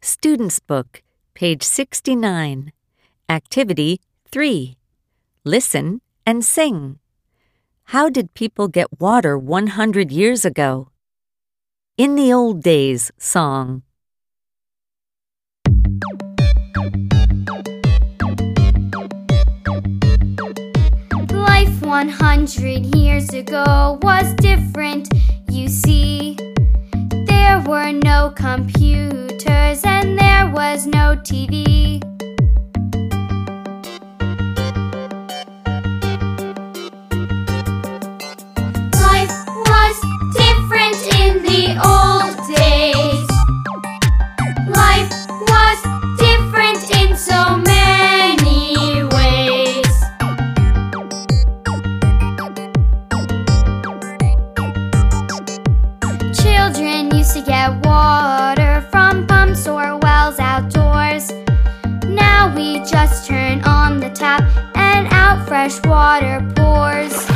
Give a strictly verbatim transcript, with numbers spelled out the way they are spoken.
Student's Book, page sixty-nine. Activity three. Listen and sing. How did people get water one hundred years ago? In the Old Days song. Life one hundred years ago was different, you see. There were no computers and there was no T V. Life was different in the old days. Life was different in so many ways. Children used to get water from pumps or wells outdoors. Now we just turn on the tap and out fresh water pours.